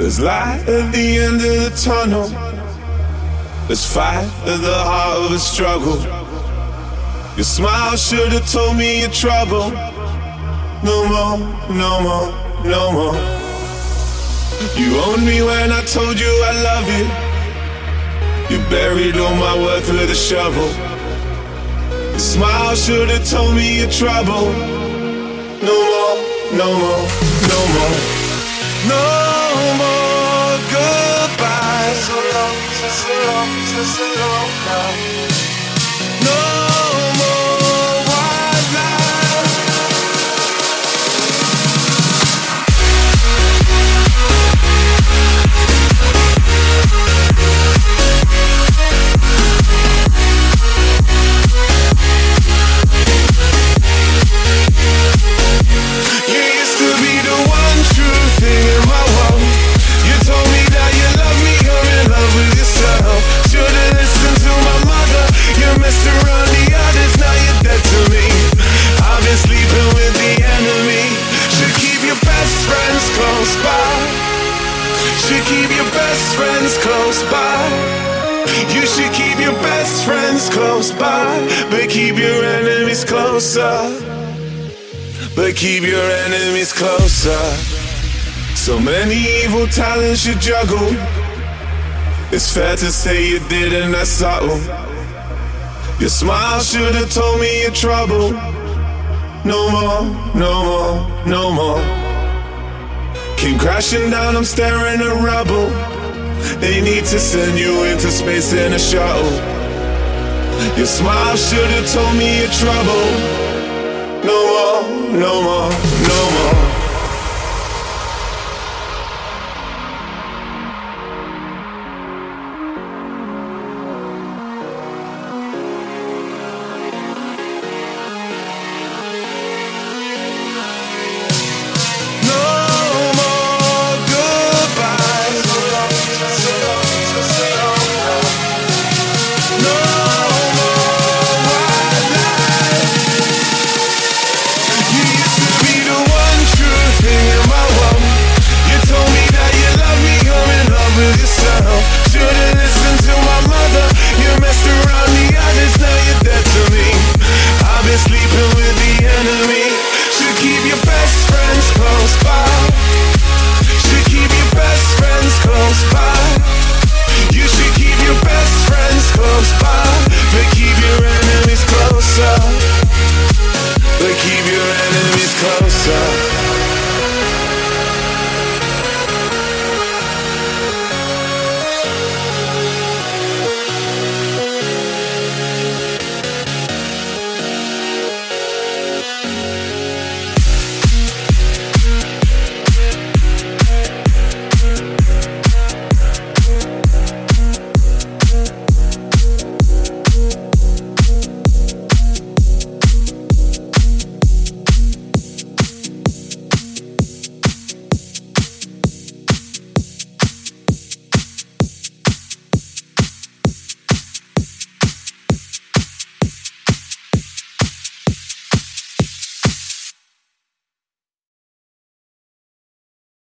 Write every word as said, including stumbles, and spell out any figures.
There's light at the end of the tunnel. There's fight at the heart of a struggle. Your smile should have told me your trouble. No more, no more, no more. You owned me when I told you I love you. You buried all my worth with a shovel. Your smile should have told me your trouble. No more, no more, no more. No more goodbye. So long, so, so long, so, so long now. No more white lies. You used to be the one true thing in my world. You told me that you love me, you're in love with yourself. Should've listened to my mother. You messed around the others, now you're dead to me. I've been sleeping with the enemy. Should keep your best friends close by. Should keep your best friends close by. You should keep your best friends close by, but keep your enemies closer. But keep your enemies closer. So many evil talents you juggle. It's fair to say you didn't, that's subtle. Your smile should have told me your trouble. No more, no more, no more. Came crashing down, I'm staring at rubble. They need to send you into space in a shuttle. Your smile should have told me your trouble. No more, no more, no more.